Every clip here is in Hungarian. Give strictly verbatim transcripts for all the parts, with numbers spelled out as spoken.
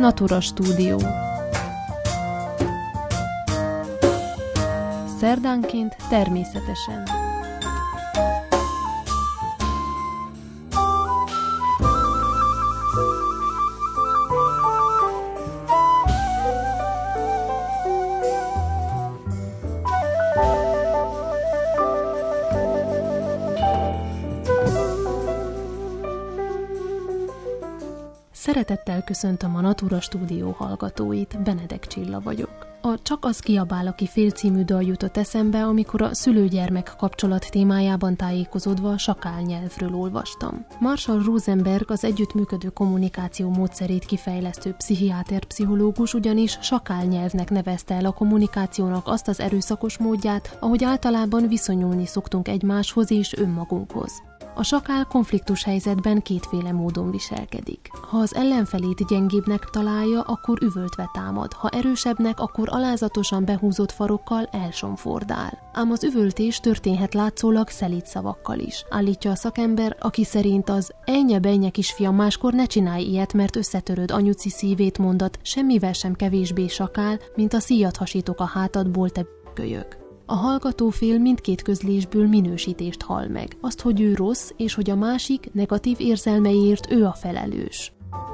Natura Stúdió. Szerdánként természetesen. Szeretettel köszöntöm a Natura Stúdió hallgatóit, Benedek Csilla vagyok. A Csak az kiabál, aki fél című dal jutott eszembe, amikor a szülő-gyermek kapcsolat témájában tájékozódva a sakálnyelvről olvastam. Marshall Rosenberg, az együttműködő kommunikáció módszerét kifejlesztő pszichiáter-pszichológus ugyanis sakálnyelvnek nevezte el a kommunikációnak azt az erőszakos módját, ahogy általában viszonyulni szoktunk egymáshoz és önmagunkhoz. A sakál konfliktus helyzetben kétféle módon viselkedik. Ha az ellenfelét gyengébbnek találja, akkor üvöltve támad, ha erősebbnek, akkor alázatosan behúzott farokkal elsomfordál. Ám az üvöltés történhet látszólag szelíd szavakkal is, állítja a szakember, aki szerint az ennye bennye kisfiam, máskor ne csinálj ilyet, mert összetöröd anyuci szívét mondat semmivel sem kevésbé sakál, mint a szíjat hasítok a hátadból, te kölyök. A hallgatófél mindkét közlésből minősítést hall meg. Azt, hogy ő rossz, és hogy a másik negatív érzelmeiért ő a felelős.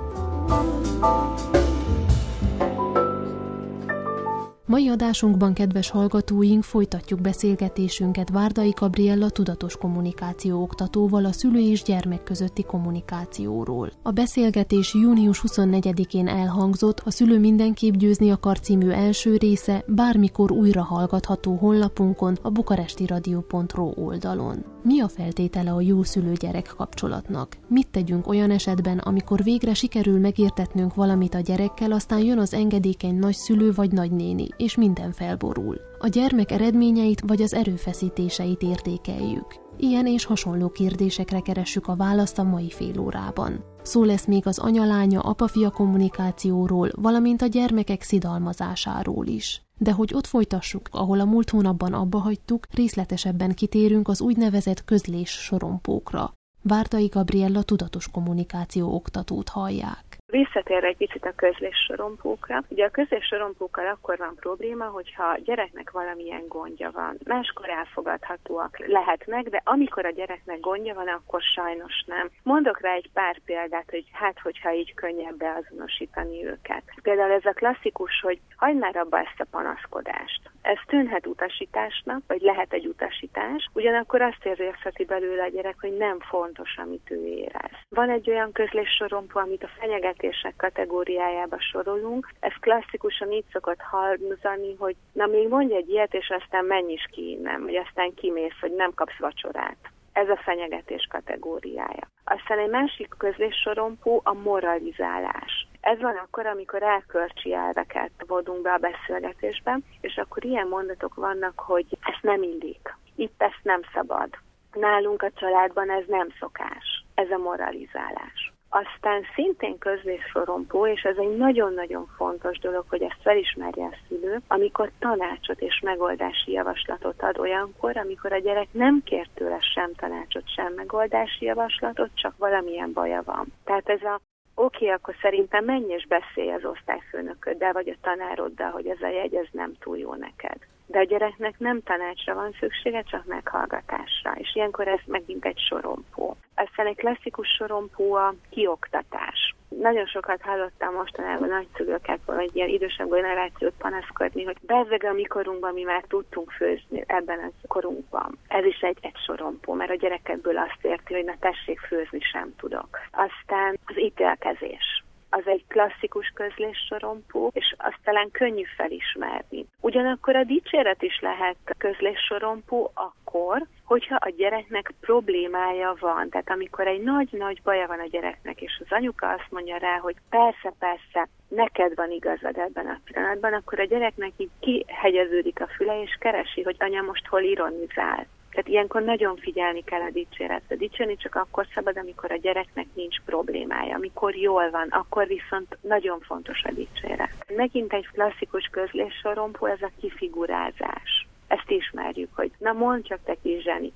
Mai adásunkban, kedves hallgatóink, folytatjuk beszélgetésünket Várdai Gabriella tudatos kommunikáció oktatóval a szülő és gyermek közötti kommunikációról. A beszélgetés június huszonnegyedikén elhangzott, a Szülő mindenképp győzni akar című első része bármikor újra hallgatható honlapunkon, a bukarestiradio pont ro oldalon. Mi a feltétele a jó szülő-gyerek kapcsolatnak? Mit tegyünk olyan esetben, amikor végre sikerül megértetnünk valamit a gyerekkel, aztán jön az engedékeny nagyszülő vagy nagynéni, és minden felborul. A gyermek eredményeit vagy az erőfeszítéseit értékeljük. Ilyen és hasonló kérdésekre keressük a választ a mai félórában. Szó lesz még az anya-lánya, apa-fia kommunikációról, valamint a gyermekek szidalmazásáról is. De hogy ott folytassuk, ahol a múlt hónapban abba hagytuk, részletesebben kitérünk az úgynevezett közlés sorompókra. Várdai Gabriella tudatos kommunikáció oktatót hallják. Visszatérve egy picit a közléssorompókra. Ugye a közléssorompókkal akkor van probléma, hogyha a gyereknek valamilyen gondja van. Máskor elfogadhatóak lehetnek, de amikor a gyereknek gondja van, akkor sajnos nem. Mondok rá egy pár példát, hogy hát, hogyha így könnyebb beazonosítani őket. Például ez a klasszikus, hogy hagyd már abba ezt a panaszkodást. Ez tűnhet utasításnak, vagy lehet egy utasítás, ugyanakkor azt érzékelheti belőle a gyerek, hogy nem fontos, amit ő érez. Van egy olyan közléssorompó, amit a fenyegetések kategóriájába sorolunk. Ez klasszikusan így szokott hangzani, hogy na még mondj egy ilyet, és aztán menj is ki innen, vagy aztán kimész, hogy nem kapsz vacsorát. Ez a fenyegetés kategóriája. Aztán egy másik közléssorompó a moralizálás. Ez van akkor, amikor elkölcsi elveket vodunk be a beszélgetésben, és akkor ilyen mondatok vannak, hogy ez nem illik, itt ezt nem szabad. Nálunk a családban ez nem szokás. Ez a moralizálás. Aztán szintén közléssorompó, és ez egy nagyon-nagyon fontos dolog, hogy ezt felismerje a szülő, amikor tanácsot és megoldási javaslatot ad olyankor, amikor a gyerek nem kér tőle sem tanácsot, sem megoldási javaslatot, csak valamilyen baja van. Tehát ez a oké, okay, akkor szerintem menj és beszélj az osztályfőnököddel, vagy a tanároddal, hogy ez a jegy, ez nem túl jó neked. De a gyereknek nem tanácsra van szüksége, csak meghallgatásra, és ilyenkor ez megint egy sorompó. Aztán egy klasszikus sorompó a kioktatás. Nagyon sokat hallottam mostanában nagyszülőket, vagy ilyen idősebb generációt panaszkodni, hogy bezzeg a mi korunkban mi már tudtunk főzni ebben a korunkban. Ez is egy, egy sorompó, mert a gyerek ebből azt érti, hogy na tessék, főzni sem tudok. Aztán az ítélkezés. Az egy klasszikus közléssorompó, és azt talán könnyű felismerni. Ugyanakkor a dicséret is lehet közléssorompó akkor, hogyha a gyereknek problémája van. Tehát amikor egy nagy-nagy baja van a gyereknek, és az anyuka azt mondja rá, hogy persze, persze, neked van igazad ebben a pillanatban, akkor a gyereknek így kihegyeződik a füle, és keresi, hogy anya most hol ironizál. Tehát ilyenkor nagyon figyelni kell a dicséretre. Dicsérni csak akkor szabad, amikor a gyereknek nincs problémája. Amikor jól van, akkor viszont nagyon fontos a dicséret. Megint egy klasszikus közléssorompó, ez a kifigurázás. Ezt ismerjük, hogy na mondd csak te kis zsenike.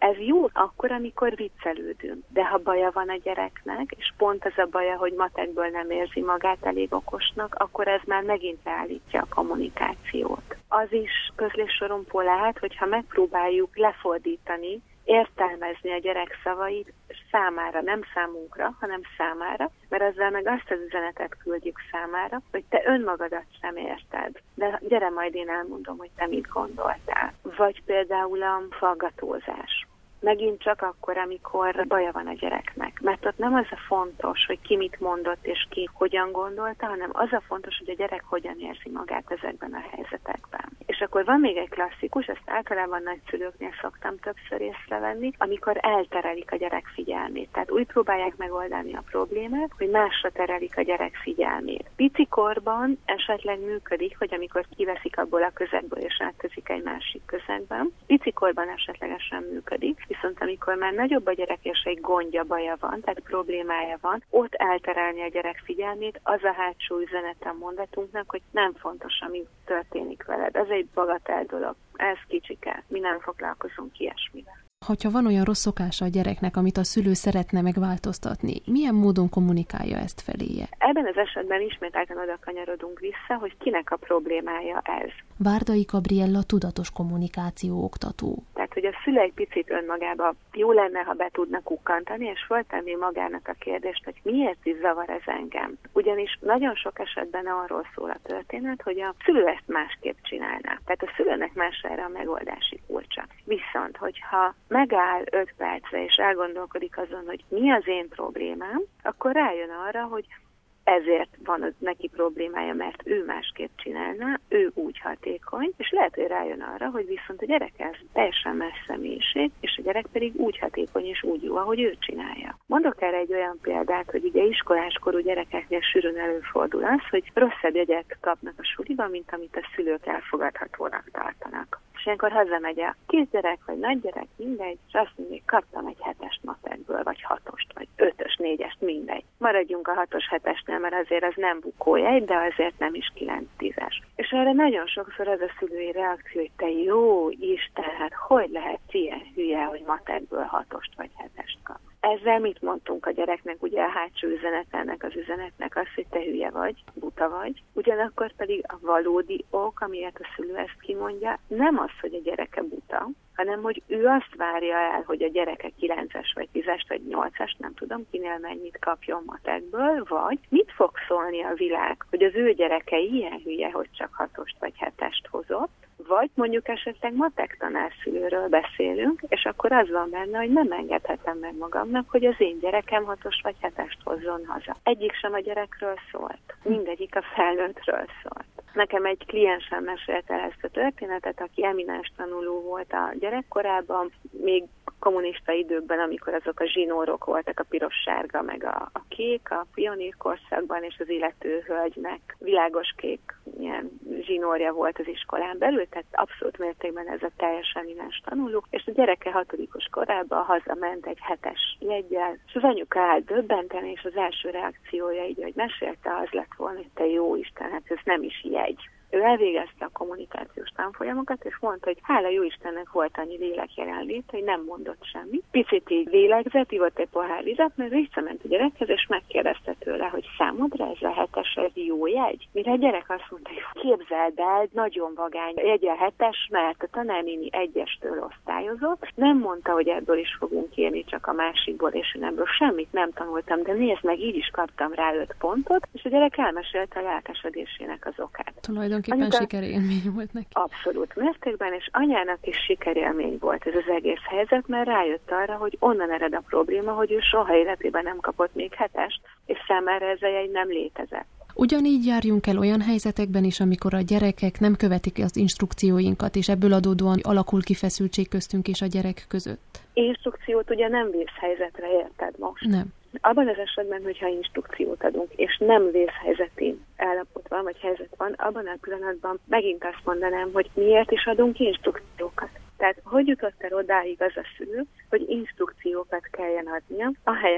Ez jó akkor, amikor viccelődünk, de ha baja van a gyereknek, és pont az a baja, hogy matekből nem érzi magát elég okosnak, akkor ez már megint leállítja a kommunikációt. Az is közléssorompó lehet, hogyha megpróbáljuk lefordítani, értelmezni a gyerek szavait számára, nem számunkra, hanem számára, mert ezzel meg azt az üzenetet küldjük számára, hogy te önmagadat sem érted, de gyere, majd én elmondom, hogy te mit gondoltál. Vagy például a faggatózás. Megint csak akkor, amikor baja van a gyereknek. Mert ott nem az a fontos, hogy ki mit mondott és ki hogyan gondolta, hanem az a fontos, hogy a gyerek hogyan érzi magát ezekben a helyzetekben. És akkor van még egy klasszikus, ezt általában nagyszülőknél szoktam többször észrevenni, amikor elterelik a gyerek figyelmét. Tehát úgy próbálják megoldani a problémát, hogy másra terelik a gyerek figyelmét. Picikorban esetleg működik, hogy amikor kiveszik abból a közegből és átközik egy másik közegben. Picikorban esetlegesen működik. Viszont amikor már nagyobb a gyerek és egy gondja, baja van, tehát problémája van, ott elterelni a gyerek figyelmét, az a hátsó üzenete a mondatunknak, hogy nem fontos, ami történik veled. Ez egy bagatel dolog. Ez kicsike. Mi nem foglalkozunk ilyesmivel. Hogyha van olyan rossz szokása a gyereknek, amit a szülő szeretne megváltoztatni, milyen módon kommunikálja ezt feléje? Ebben az esetben ismételten oda kanyarodunk vissza, hogy kinek a problémája ez. Várdai Gabriella tudatos kommunikáció oktató. Tehát, hogy a szülő egy picit önmagába jó lenne, ha be tudna kukkantani, és föltenni magának a kérdést, hogy miért is zavar ez engem. Ugyanis nagyon sok esetben arról szól a történet, hogy a szülő ezt másképp csinálná. Tehát a szülőnek más erre a megoldási kulcsa. Viszont, hogyha megáll öt percre, és elgondolkodik azon, hogy mi az én problémám, akkor rájön arra, hogy ezért van az neki problémája, mert ő másképp csinálná, ő úgy hatékony, és lehet, hogy rájön arra, hogy viszont a gyerek ez teljesen más személyiség, és a gyerek pedig úgy hatékony és úgy jó, ahogy ő csinálja. Mondok erre egy olyan példát, hogy ugye iskoláskorú gyerekeknél sűrűn előfordul az, hogy rosszabb jegyet kapnak a suliban, mint amit a szülők elfogadhatónak tartanak. És ilyenkor hazamegy a kisgyerek, vagy nagygyerek, mindegy, és azt mondja, hogy kaptam egy hetest matekből, vagy hatost, vagy ötös, négyest, mindegy. Maradjunk a hatos hetesnél, mert azért az nem bukójegy, de azért nem is kilenc tízes. És erre nagyon sokszor az a szülői reakció, hogy te jó Isten, hát hogy lehet ilyen hülye, hogy matekből hatost vagy hetest kap. Ezzel mit mondtunk a gyereknek, ugye a hátsó üzenetelnek, az üzenetnek az, hogy te hülye vagy, buta vagy. Ugyanakkor pedig a valódi ok, amiért a szülő ezt kimondja, nem az, hogy a gyereke buta, hanem hogy ő azt várja el, hogy a gyereke kilences vagy tízes vagy nyolcas, nem tudom kinél mennyit kapjon matekből, vagy mit fog szólni a világ, hogy az ő gyereke ilyen hülye, hogy csak hatost vagy hetest hozott, vagy mondjuk esetleg matek tanárszülőről beszélünk, és akkor az van benne, hogy nem engedhetem meg magamnak, hogy az én gyerekem hatos vagy hetest hozzon haza. Egyik sem a gyerekről szólt, mindegyik a felnőttről szólt. Nekem egy kliensem mesélte el ezt a történetet, aki eminens tanuló volt a gyerekkorában, még kommunista időkben, amikor azok a zsinórok voltak, a piros-sárga, meg a, a kék, a pionírkorszakban, és az illető hölgynek világos kék ilyen zsinórja volt az iskolán belül, tehát abszolút mértékben ez a teljes eminens tanuló, és a gyereke hatodikos korában hazament egy hetes jeggyel, és az anyuka állt döbbenten, és az első reakciója így, hogy mesélte, az lett volna, hogy te jó Isten, hát ez nem is jegy. Ő elvégezte a kommunikációs tanfolyamokat, és mondta, hogy hála jó Istennek volt annyi lélek jelenlét, hogy nem mondott semmit. Picit így lélegzett, ivott egy pohár vizet, mert visszament a gyerekhez, és megkérdezte tőle, hogy számodra ez a hetes, ez jó jegy? Mire a gyerek azt mondta, hogy képzeld el, nagyon vagány jegy a hetes, mert a tanárnéni egyestől osztályozott. Nem mondta, hogy ebből is fogunk élni, csak a másikból, és én ebből semmit nem tanultam, de nézd meg, így is kaptam rá öt pontot, és a gyerek elmesélte a lelkesedésének az okát. Tulajdonképpen sikerélmény volt neki. Abszolút mértékben, és anyának is sikerélmény volt ez az egész helyzet, mert rájött arra, hogy onnan ered a probléma, hogy ő soha életében nem kapott még hetest, és számára ez a jegy nem létezett. Ugyanígy járjunk el olyan helyzetekben is, amikor a gyerekek nem követik az instrukcióinkat, és ebből adódóan alakul ki feszültség köztünk és a gyerek között. Instrukciót ugye nem vészhelyzetre érted most. Nem. Abban az esetben, hogyha instrukciót adunk, és nem vészhelyzeti állapot van, vagy helyzet van, abban a pillanatban megint azt mondanám, hogy miért is adunk instrukciókat. Tehát hogy jutott el odáig az a szülő, hogy instrukciókat kelljen adnia, ahelyett,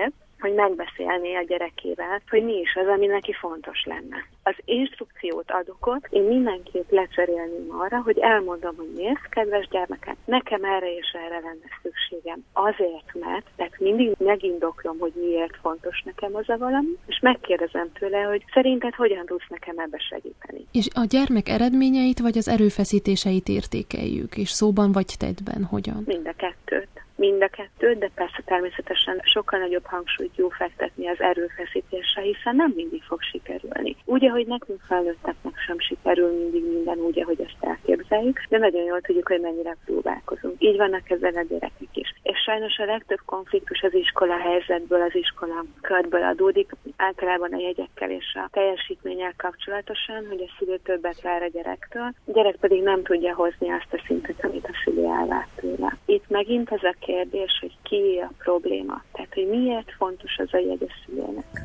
hogy megbeszélné a gyerekével, hogy mi is az, ami neki fontos lenne. Az instrukciót adok ott, én mindenképp lecserélném arra, hogy elmondom, hogy nézd, kedves gyermekem, nekem erre és erre lenne szükségem. Azért, mert, tehát mindig megindoklom, hogy miért fontos nekem az a valami, és megkérdezem tőle, hogy szerinted hogyan tudsz nekem ebbe segíteni. És a gyermek eredményeit vagy az erőfeszítéseit értékeljük, és szóban vagy tettben hogyan? Mind a kettőt. Mind a kettőt, de persze természetesen sokkal nagyobb hangsúlyt jó fektetni az erőfeszítésre, hiszen nem mindig fog sikerülni. Úgy, ahogy nekünk felnőtteknek sem sikerül mindig minden úgy, ahogy ezt elképzeljük, de nagyon jól tudjuk, hogy mennyire próbálkozunk. Így vannak ezzel a gyerekek is. És sajnos a legtöbb konfliktus az iskola helyzetből, az iskola körből adódik, általában a jegyekkel és a teljesítménnyel kapcsolatosan, hogy a szülő többet vár a gyerektől, a gyerek pedig nem tudja hozni azt a szintet, amit a szülő elvár tőle. Itt megint az a kérdés, hogy ki a probléma. Tehát, hogy miért fontos az a jegy a szülőnek.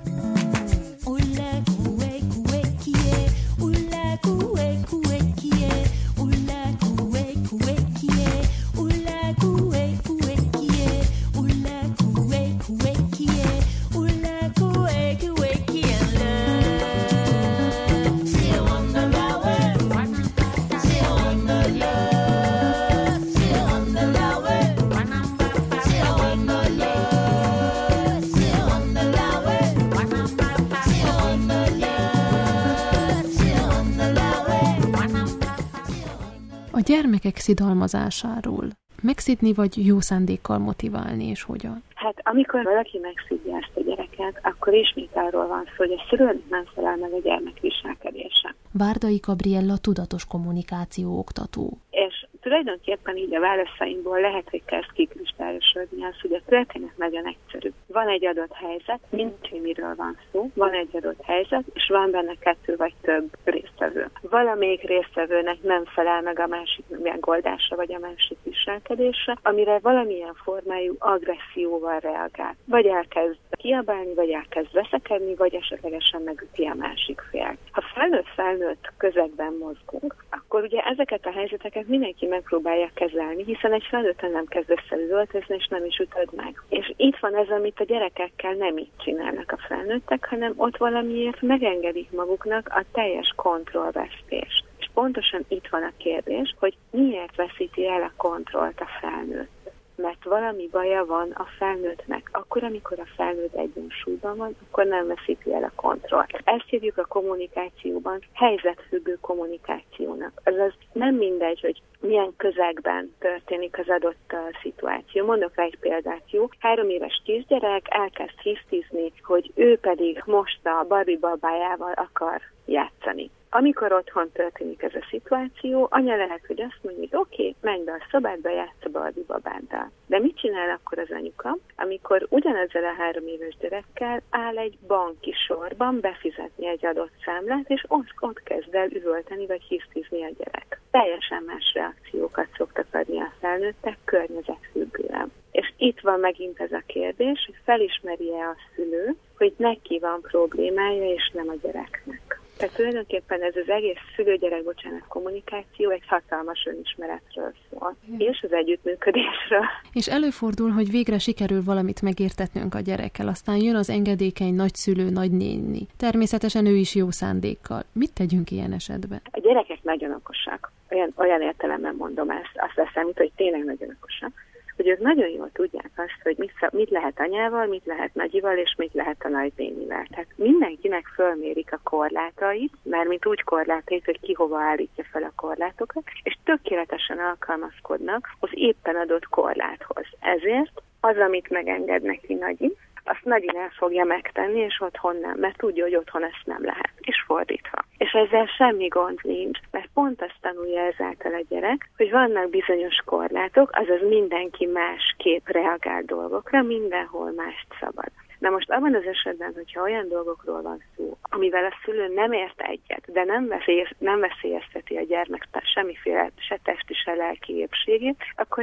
A gyermekek szidalmazásáról. Megszidni vagy jó szándékkal motiválni, és hogyan? Hát amikor valaki megszidja ezt a gyereket, akkor ismét arról van szó, hogy a szülőnek nem felel meg a gyermek viselkedése. Várdai Gabriella tudatos kommunikáció oktató. És tulajdonképpen így a válaszaimból lehet, hogy kezd kikristályosodni az, hogy a történet nagyon egyszerű. Van egy adott helyzet, mindegy, miről van szó, van egy adott helyzet, és van benne kettő vagy több résztvevő. Valamelyik résztvevőnek nem felel meg a másik megoldása vagy a másik viselkedése, amire valamilyen formájú agresszióval reagál. Vagy elkezd kiabálni, vagy elkezd veszekedni, vagy esetlegesen megüti a másik fél. Ha felnőtt-felnőtt közegben mozgunk, akkor ugye ezeket a helyzeteket mindenki megpróbálja kezelni, hiszen egy felnőtten nem kezd összeüvöltözni, és nem is ütöd meg. És itt van ez, amit a gyerekekkel nem így csinálnak a felnőttek, hanem ott valamiért megengedik maguknak a teljes kontrollvesztést. És pontosan itt van a kérdés, hogy miért veszíti el a kontrollt a felnőtt. Mert valami baja van a felnőttnek. Akkor, amikor a felnőtt egyensúlyban van, akkor nem veszíti el a kontrollt. Ezt hívjuk a kommunikációban helyzetfüggő kommunikációnak. Azaz nem mindegy, hogy milyen közegben történik az adott uh, szituáció. Mondok rá egy példát, jó? Három éves kisgyerek elkezd hisztizni, hogy ő pedig most a Barbie babájával akar játszani. Amikor otthon történik ez a szituáció, anya lehet, hogy azt mondja, hogy oké, okay, menj be a szobádba, játsz a Barbie babáddal. De mit csinál akkor az anyuka, amikor ugyanezzel a három éves gyerekkel áll egy banki sorban befizetni egy adott számlát, és ott, ott kezd el üvölteni vagy hisztizni a gyerek. Teljesen más reakciókat szoktak adni a felnőttek környezetfüggően. És itt van megint ez a kérdés, hogy felismeri-e a szülő, hogy neki van problémája, és nem a gyereknek. Tehát tulajdonképpen ez az egész szülő-gyerek, bocsánat, kommunikáció egy hatalmas önismeretről szól, és az együttműködésről. És előfordul, hogy végre sikerül valamit megértetnünk a gyerekkel, aztán jön az engedékeny nagyszülő, nagynéni. Természetesen ő is jó szándékkal. Mit tegyünk ilyen esetben? A gyerekek nagyon okosak. Olyan, olyan értelemben mondom ezt, azt veszem, mint, hogy tényleg nagyon okosak, hogy ők nagyon jól tudják azt, hogy mit, mit lehet anyával, mit lehet nagyival, és mit lehet a nagynénivel. Tehát mindenkinek fölmérik a korlátait, mármint úgy korlátait, hogy ki hova állítja fel a korlátokat, és tökéletesen alkalmazkodnak az éppen adott korláthoz. Ezért az, amit megenged neki nagyi, azt nagyin el fogja megtenni, és otthon nem, mert tudja, hogy otthon ezt nem lehet, és fordítva. És ezzel semmi gond nincs, mert pont azt tanulja ezáltal a gyerek, hogy vannak bizonyos korlátok, azaz mindenki másképp reagál dolgokra, mindenhol mást szabad. Na most abban az esetben, hogyha olyan dolgokról van szó, amivel a szülő nem ért egyet, de nem, veszélyez, nem veszélyezteti a gyermek semmiféle se testi, se lelki épségét, akkor itt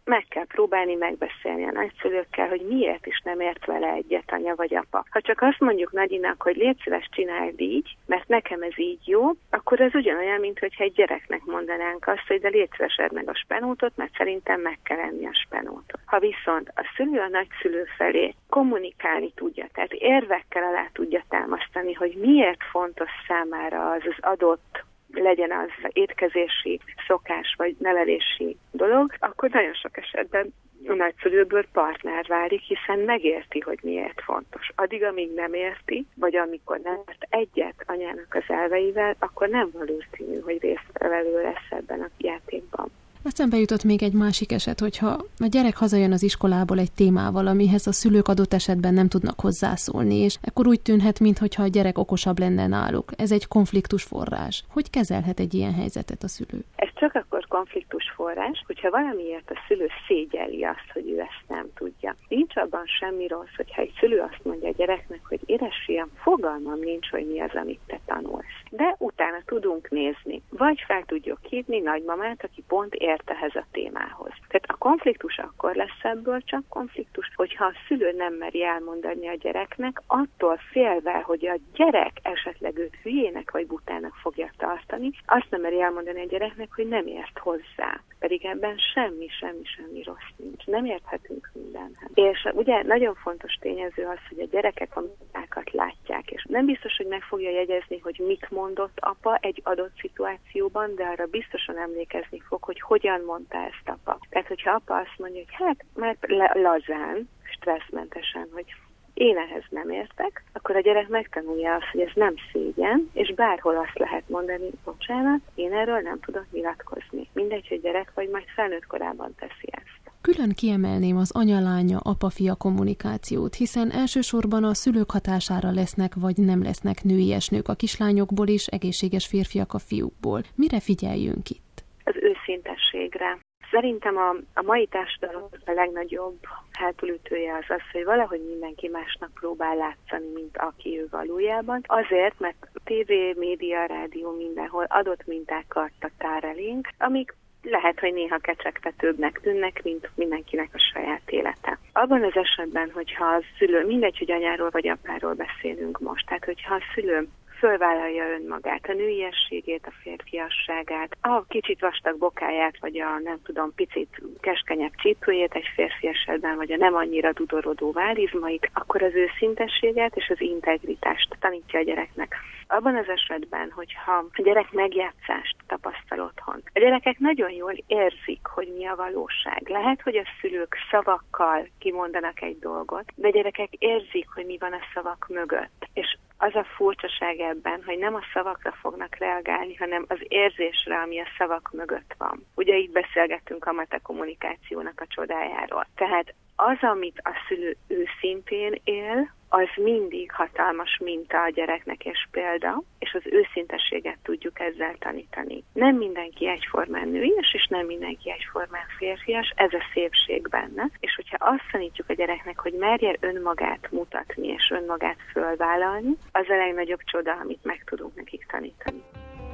meg kell próbálni megbeszélni a nagyszülőkkel, hogy miért is nem ért vele egyet anya vagy apa. Ha csak azt mondjuk nagyinak, hogy légy szíves, csináld így, mert nekem ez így jó, akkor ez ugyanolyan, mint hogyha egy gyereknek mondanánk azt, hogy de légy szíves, edd meg a spenótot, mert szerintem meg kell enni a spenótot. Ha viszont a szülő a nagyszülő felé kommunikálni tudja, tehát érvekkel alá tudja támasztani, hogy miért fontos számára az az adott, legyen az étkezési szokás vagy nevelési dolog, akkor nagyon sok esetben a nagyszülőből partner válik, hiszen megérti, hogy miért fontos. Addig, amíg nem érti, vagy amikor nem ért egyet anyának az elveivel, akkor nem valószínű, hogy résztvevő lesz ebben a játékban. Eszembe jutott még egy másik eset, hogyha a gyerek hazajön az iskolából egy témával, amihez a szülők adott esetben nem tudnak hozzászólni, és ekkor úgy tűnhet, mintha a gyerek okosabb lenne náluk. Ez egy konfliktus forrás. Hogy kezelhet egy ilyen helyzetet a szülő? Ez csak akkor konfliktus forrás, hogyha valamiért a szülő szégyelli azt, hogy ő ezt nem tudja. Nincs abban semmi rossz, hogyha egy szülő azt mondja a gyereknek, hogy édes fiam, fogalmam nincs, hogy mi az, amit te tanulsz. De utána tudunk nézni. Vagy fel tudjuk hívni nagymamát, aki pont ért ehhez a témához. Tehát a konfliktus akkor lesz ebből csak konfliktus, hogyha a szülő nem meri elmondani a gyereknek, attól félve, hogy a gyerek esetleg őt hülyének vagy butának fogja tartani, azt nem meri elmondani a gyereknek, hogy nem ért hozzá. Pedig ebben semmi, semmi, semmi rossz nincs. Nem érthetünk mindenhez. És ugye nagyon fontos tényező az, hogy a gyerekek a mintákat látják, és nem biztos, hogy meg fogja jegyezni, hogy mit mondott apa egy adott szituációban, de arra biztosan emlékezni fog, hogy hogyan mondta ezt apa. Tehát, hogyha apa azt mondja, hogy hát már lazán, stresszmentesen, hogy én ehhez nem értek, akkor a gyerek megtanulja azt, hogy ez nem szégyen, és bárhol azt lehet mondani, bocsánat, én erről nem tudok nyilatkozni. Mindegy, hogy gyerek vagy, majd felnőtt korában teszi ezt. Külön kiemelném az anya-lánya, apa-fia kommunikációt, hiszen elsősorban a szülők hatására lesznek vagy nem lesznek nőies nők a kislányokból és egészséges férfiak a fiúkból. Mire figyeljünk itt? Az őszintességre. Szerintem a, a mai társadalom a legnagyobb hátulütője az az, hogy valahogy mindenki másnak próbál látszani, mint aki ő valójában. Azért, mert tévé, média, rádió mindenhol adott mintákat tár elénk, amik lehet, hogy néha kecsegtetőbbnek tűnnek, mint mindenkinek a saját élete. Abban az esetben, hogyha a szülő, mindegy, hogy anyáról vagy apáról beszélünk most, tehát hogyha a szülő fölvállalja önmagát, a nőiességét, a férfiasságát, a kicsit vastag bokáját, vagy a nem tudom, picit keskenyebb csípőjét egy férfi esetben, vagy a nem annyira dudorodó vállizmait, akkor az őszintességet és az integritást tanítja a gyereknek. Abban az esetben, hogyha a gyerek megjátszást tapasztal otthon, a gyerekek nagyon jól érzik, hogy mi a valóság. Lehet, hogy a szülők szavakkal kimondanak egy dolgot, de a gyerekek érzik, hogy mi van a szavak mögött. És az a furcsaság ebben, hogy nem a szavakra fognak reagálni, hanem az érzésre, ami a szavak mögött van. Ugye itt beszélgettünk a metakommunikációnak a csodájáról. Tehát az, amit a szülő őszintén él, az mindig hatalmas minta a gyereknek és példa, és az őszintességet tudjuk ezzel tanítani. Nem mindenki egyformán nőies, és nem mindenki egyformán férfias, ez a szépség benne, és hogyha azt tanítjuk a gyereknek, hogy merje önmagát mutatni, és önmagát fölvállalni, az a legnagyobb csoda, amit meg tudunk nekik tanítani.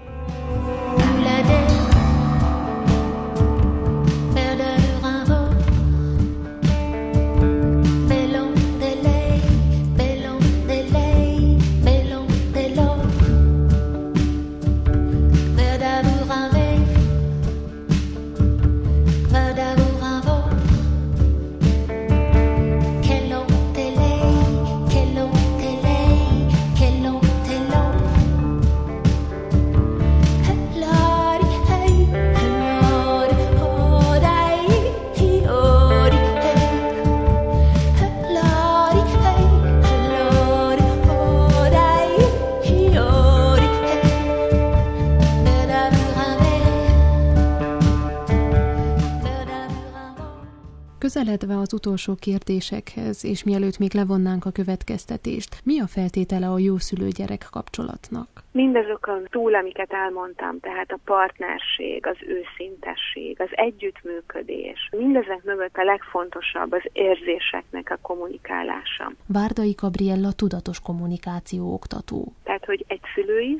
Közeledve az utolsó kérdésekhez, és mielőtt még levonnánk a következtetést, mi a feltétele a jó szülő-gyerek kapcsolatnak? Mindazokon túl, amiket elmondtam, tehát a partnerség, az őszintesség, az együttműködés, mindezek mögött a legfontosabb az érzéseknek a kommunikálása. Várdai Gabriella tudatos kommunikáció oktató. Tehát, hogy egy szülő is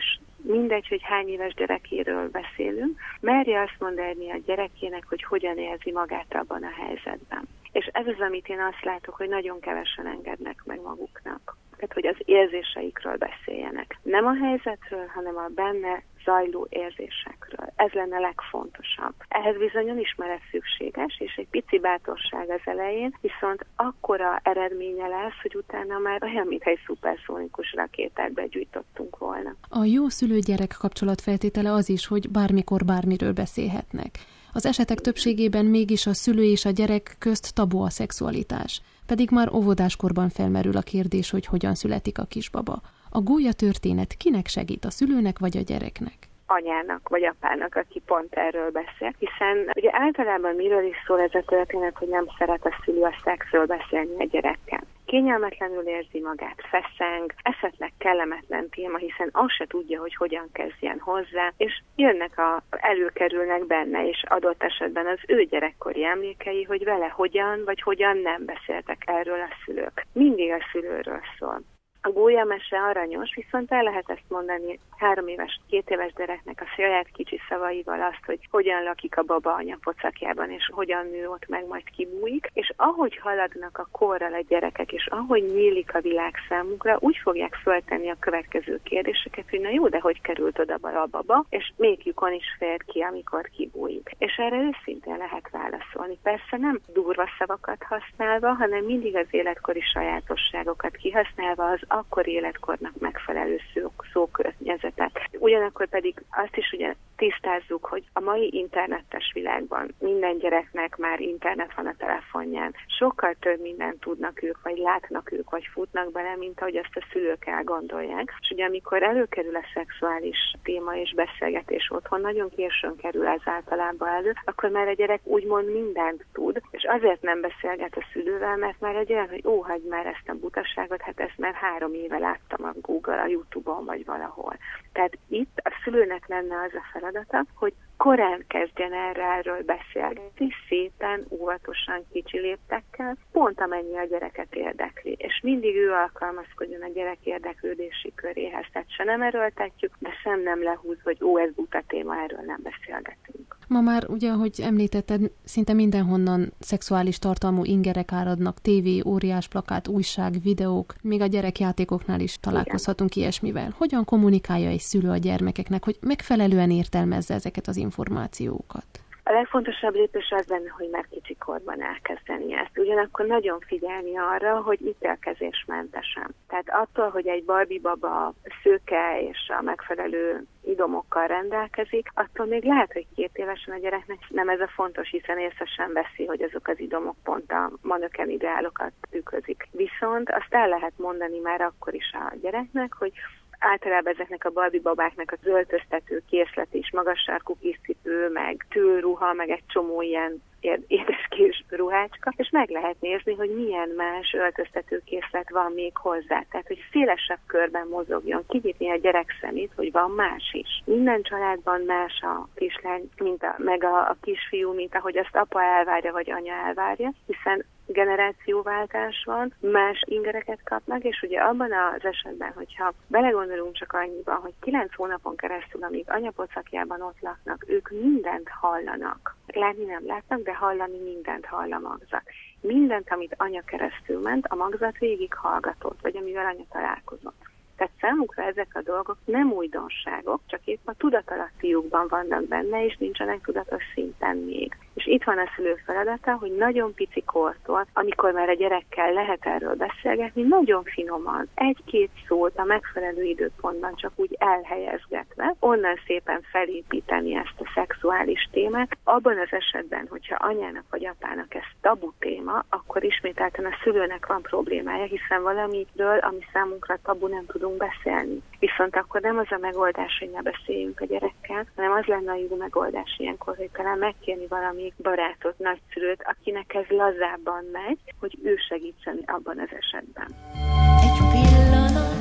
mindegy, hogy hány éves gyerekéről beszélünk, merje azt mondani a gyerekének, hogy hogyan érzi magát abban a helyzetben. És ez az, amit én azt látok, hogy nagyon kevesen engednek meg maguknak. Tehát, hogy az érzéseikről beszéljenek. Nem a helyzetről, hanem a benne zajló érzésekről. Ez lenne legfontosabb. Ehhez bizony önismeret szükséges, és egy pici bátorság az elején, viszont akkora eredménye lesz, hogy utána már olyan, mintha egy szuperszónikus rakétát begyújtottunk volna. A jó szülő-gyerek kapcsolat feltétele az is, hogy bármikor bármiről beszélhetnek. Az esetek többségében mégis a szülő és a gyerek közt tabu a szexualitás. Pedig már óvodáskorban felmerül a kérdés, hogy hogyan születik a kisbaba. A gólya történet kinek segít, a szülőnek vagy a gyereknek? Anyának vagy apának, aki pont erről beszél. Hiszen ugye általában miről is szól ez a történet, hogy nem szeret a szülő a szexről beszélni a gyerekkel. Kényelmetlenül érzi magát, feszeng, esetleg kellemetlen téma, hiszen azt se tudja, hogy hogyan kezdjen hozzá, és jönnek a, előkerülnek benne, és adott esetben az ő gyerekkori emlékei, hogy vele hogyan vagy hogyan nem beszéltek erről a szülők. Mindig a szülőről szól. A gólyamese aranyos, viszont el lehet ezt mondani három éves, két éves gyereknek a saját kicsi szavaival azt, hogy hogyan lakik a baba anya pocakjában, és hogyan nő ott meg, majd kibújik. És ahogy haladnak a korral a gyerekek, és ahogy nyílik a világ számukra, úgy fogják föltenni a következő kérdéseket, hogy na jó, de hogy került oda a baba, és még lyukon is fér ki, amikor kibújik. És erre őszintén lehet válaszolni. Persze nem durva szavakat használva, hanem mindig az életkori sajátosságokat kihasználva, az akkor életkornak megfelelő szókörnyezetet. Ugyanakkor pedig azt is ugye tisztázzuk, hogy a mai internetes világban minden gyereknek már internet van a telefonján. Sokkal több mindent tudnak ők, vagy látnak ők, vagy futnak bele, mint ahogy azt a szülők elgondolják. És ugye amikor előkerül a szexuális téma és beszélgetés otthon, nagyon későn kerül ez általában elő, akkor már a gyerek úgymond mindent tud, és azért nem beszélget a szülővel, mert már egy olyan, hogy ó, hagyd már ezt a butaságot, hát ezt már három éve láttam a Google, a YouTube-on, vagy valahol. Tehát itt a szülőnek lenne az a feladata, hogy korán kezdjen erre, erről beszélgetni, szépen, óvatosan, kicsi léptekkel, pont amennyi a gyereket érdekli. És mindig ő alkalmazkodjon a gyerek érdeklődési köréhez. Tehát se nem erőltetjük, de sem nem lehúz, hogy ó, ez buta téma, erről nem beszélgetünk. Ma már ugye, ahogy említetted, szinte mindenhonnan szexuális tartalmú ingerek áradnak, tévé, óriás plakát, újság, videók, még a gyerekjátékoknál is találkozhatunk igen. ilyesmivel. Hogyan kommunikálja egy szülő a gyermekeknek, hogy megfelelően értelmezze ezeket az információkat? A legfontosabb lépés az lenne, hogy már kicsikorban elkezdeni ezt. Ugyanakkor nagyon figyelni arra, hogy ítélkezésmentesen. Tehát attól, hogy egy Barbie baba szőke és a megfelelő idomokkal rendelkezik, attól még lehet, hogy két évesen a gyereknek nem ez a fontos, hiszen észre sem veszi, hogy azok az idomok pont a manöken ideálokat tükrözik. Viszont azt el lehet mondani már akkor is a gyereknek, hogy általában ezeknek a Barbie babáknak az öltöztető készlet is, magas sarkú kiscipő, meg tőruha, meg egy csomó ilyen édes kis ruhácska, és meg lehet nézni, hogy milyen más öltöztetőkészlet van még hozzá. Tehát, hogy szélesebb körben mozogjon, kinyitni a gyerek szemét, hogy van más is. Minden családban más a kislány, mint a, meg a, a kisfiú, mint ahogy azt apa elvárja, vagy anya elvárja, hiszen generációváltás van, más ingereket kapnak, és ugye abban az esetben, hogyha belegondolunk csak annyiban, hogy kilenc hónapon keresztül, amíg anyapocakjában ott laknak, ők mindent hallanak. Látni nem látnak, de hallani mindent hall a magzat. Mindent, amit anya keresztül ment, a magzat végig hallgatott, vagy amivel anya találkozott. Tehát számukra ezek a dolgok nem újdonságok, csak épp a tudatalattiukban vannak benne, és nincsenek tudatos szinten még. És itt van a szülő feladata, hogy nagyon pici kortól, amikor már a gyerekkel lehet erről beszélgetni, nagyon finoman, egy-két szót a megfelelő időpontban csak úgy elhelyezgetve, onnan szépen felépíteni ezt a szexuális témát. Abban az esetben, hogyha anyának vagy apának ez tabu téma, akkor ismételten a szülőnek van problémája, hiszen valamiről, ami számunkra tabu, nem tudunk beszélni. Viszont akkor nem az a megoldás, hogy ne beszéljünk a gyerekkel, hanem az lenne a jó megoldás ilyenkor, hogy talán megkérni valami barátot, nagyszülőt, akinek ez lazábban megy, hogy ő segítsen abban az esetben. Egy pillanat,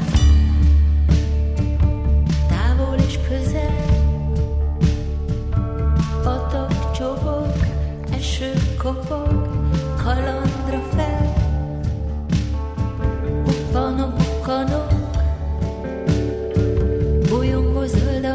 távol és közel, patak csobog, eső kopog, kalandra fel, bukkanok, bukkanok, bolyongó zöld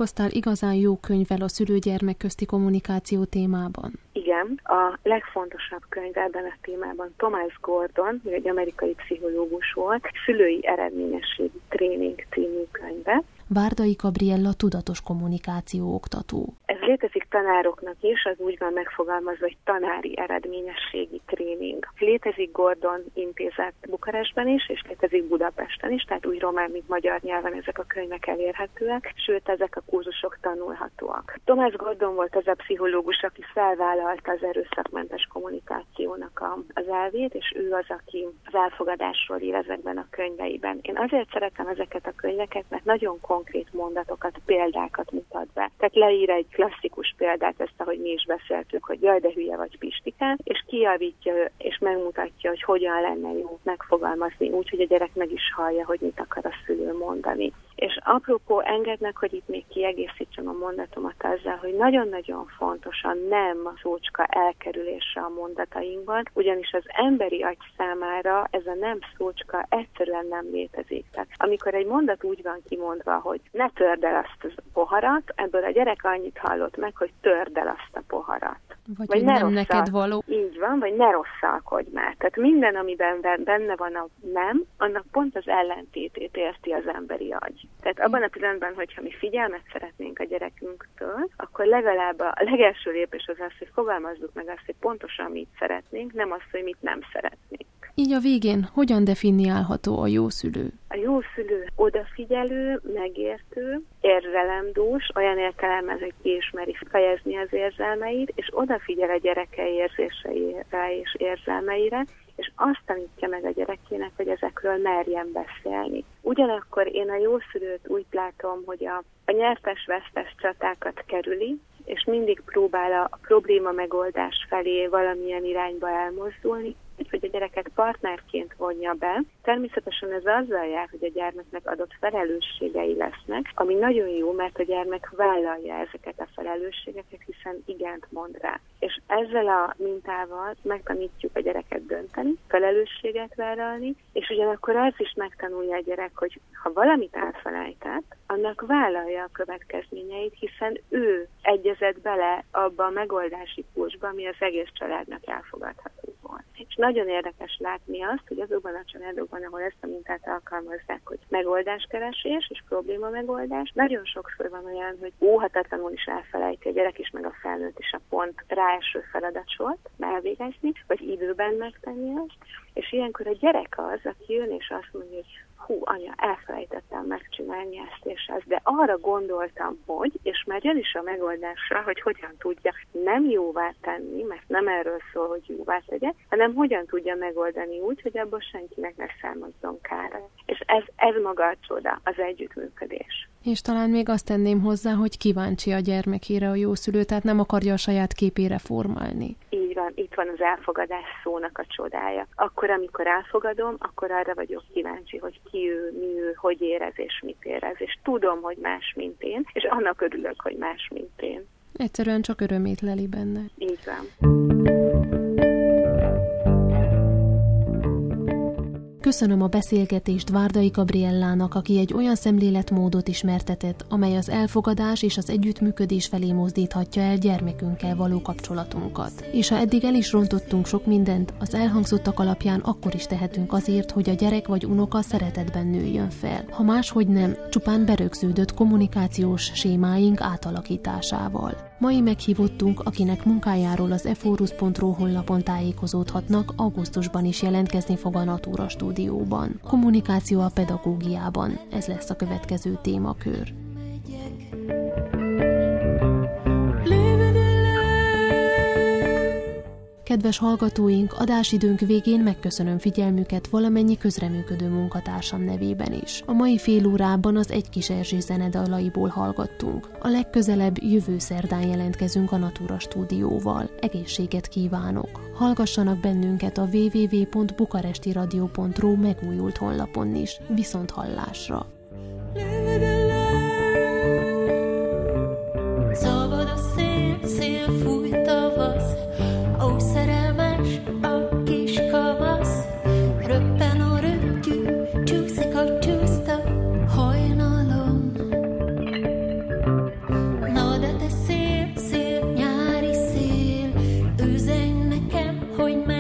találkoztál igazán jó könyvvel a szülő-gyermek közti kommunikáció témában? Igen, a legfontosabb könyv ebben a témában Thomas Gordon, egy amerikai pszichológus volt, Szülői eredményességi tréning című könyve. Várdai Gabriella tudatos kommunikáció oktató. Ez létezik tanároknak is, az úgy van megfogalmazva, hogy tanári eredményességi tréning. Létezik Gordon intézet Bukarestben is, és létezik Budapesten is, tehát úgy román, mint magyar nyelven ezek a könyvek elérhetőek, sőt, ezek a kurzusok tanulhatóak. Thomas Gordon volt az a pszichológus, aki felvállalta az erőszakmentes kommunikációnak a, az elvét, és ő az, aki az elfogadásról ír ezekben a könyveiben. Én azért szeretem ezeket a könyveket, mert nagyon konkrét mondatokat, példákat mutat be. Tehát leír egy klasszikus példát, ezt, ahogy mi is beszéltük, hogy jaj, de hülye vagy Pistikán, és kijavítja és megmutatja, hogy hogyan lenne jó megfogalmazni úgy, hogy a gyerek meg is hallja, hogy mit akar a szülő mondani. És apropó, engednek, hogy itt még kiegészítsem a mondatomat azzal, hogy nagyon-nagyon fontos a nem szócska elkerülése a mondatainkban, ugyanis az emberi agy számára ez a nem szócska egyszerűen nem létezik. Tehát amikor egy mondat úgy van kimondva, hogy ne törd el azt a poharat, ebből a gyerek annyit hallott meg, hogy törd el azt a poharat. Vagy, vagy nem rosszal, neked való. Így van, vagy ne rosszalkodj már. Tehát minden, amiben benne van a nem, annak pont az ellentétét érti az emberi agy. Tehát abban a pillanatban, hogyha mi figyelmet szeretnénk a gyerekünktől, akkor legalább a legelső lépés az az, hogy fogalmazzuk meg azt, hogy pontosan mit szeretnénk, nem azt, hogy mit nem szeretnénk. Így a végén hogyan definiálható a jó szülő? A jó szülő odafigyelő, megértő, érzelemdús, olyan értelemben, hogy kiismeri fejezni az érzelmeit, és odafigyel a gyereke érzéseire és érzelmeire, és azt tanítja meg a gyerekének, hogy ezekről merjen beszélni. Ugyanakkor én a jó szülőt úgy látom, hogy a, a nyertes-vesztes csatákat kerüli, és mindig próbál a, a probléma megoldás felé valamilyen irányba elmozdulni, hogy a gyereket partnerként vonja be. Természetesen ez azzal jár, hogy a gyermeknek adott felelősségei lesznek, ami nagyon jó, mert a gyermek vállalja ezeket a felelősségeket, hiszen igent mond rá. És ezzel a mintával megtanítjuk a gyereket dönteni, felelősséget vállalni, és ugyanakkor az is megtanulja a gyerek, hogy ha valamit elfelejtett, annak vállalja a következményeit, hiszen ő egyezett bele abba a megoldási kursba, ami az egész családnak elfogadható volt. És nagyon érdekes látni azt, hogy azokban a családokban, ahol ezt a mintát alkalmazzák, hogy megoldáskeresés és probléma megoldás, nagyon sokszor van olyan, hogy óhatatlanul is elfelejti a gyerek is, meg a felnőtt is a pont ráeső feladatsort elvégezni, vagy időben megtenni azt, és ilyenkor a gyerek az, aki jön és azt mondja, hogy hú, anya, elfelejtettem megcsinálni ezt és ezt, de arra gondoltam, hogy, és már jön is a megoldásra, hogy hogyan tudja nem jóvá tenni, mert nem erről szól, hogy jóvá tegye, hanem hogyan tudja megoldani úgy, hogy abból senkinek ne származzon kára. És ez, ez maga a csoda, az együttműködés. És talán még azt tenném hozzá, hogy kíváncsi a gyermekére a jó szülő, tehát nem akarja a saját képére formálni. Így van, itt van az elfogadás szónak a csodája. Akkor, amikor elfogadom, akkor arra vagyok kíváncsi, hogy ki ő, mi ő, hogy érez és mit érez. És tudom, hogy más, mint én, és annak örülök, hogy más, mint én. Egyszerűen csak örömét leli benne. Így van. Köszönöm a beszélgetést Várdai Gabriellának, aki egy olyan szemléletmódot ismertetett, amely az elfogadás és az együttműködés felé mozdíthatja el gyermekünkkel való kapcsolatunkat. És ha eddig el is rontottunk sok mindent, az elhangzottak alapján akkor is tehetünk azért, hogy a gyerek vagy unoka szeretetben nőjön fel. Ha máshogy nem, csupán berögződött kommunikációs sémáink átalakításával. Mai meghívottunk, akinek munkájáról az eforus pont ru honlapon tájékozódhatnak, augusztusban is jelentkezni fog a Natura stúdióban. Kommunikáció a pedagógiában. Ez lesz a következő témakör. Kedves hallgatóink, adásidőnk végén megköszönöm figyelmüket valamennyi közreműködő munkatársam nevében is. A mai fél órában az Egy Kis Erzsé zenedalaiból hallgattunk. A legközelebb jövő szerdán jelentkezünk a Natura stúdióval. Egészséget kívánok! Hallgassanak bennünket a double-u double-u double-u pont bukarestiradio pont ru megújult honlapon is. Viszont hallásra! Szabad a szél, szél fúj tavasz, ó szerelmes a kis kamasz, röppen a röptyű, csúszik a csúszta hajnalon. hogy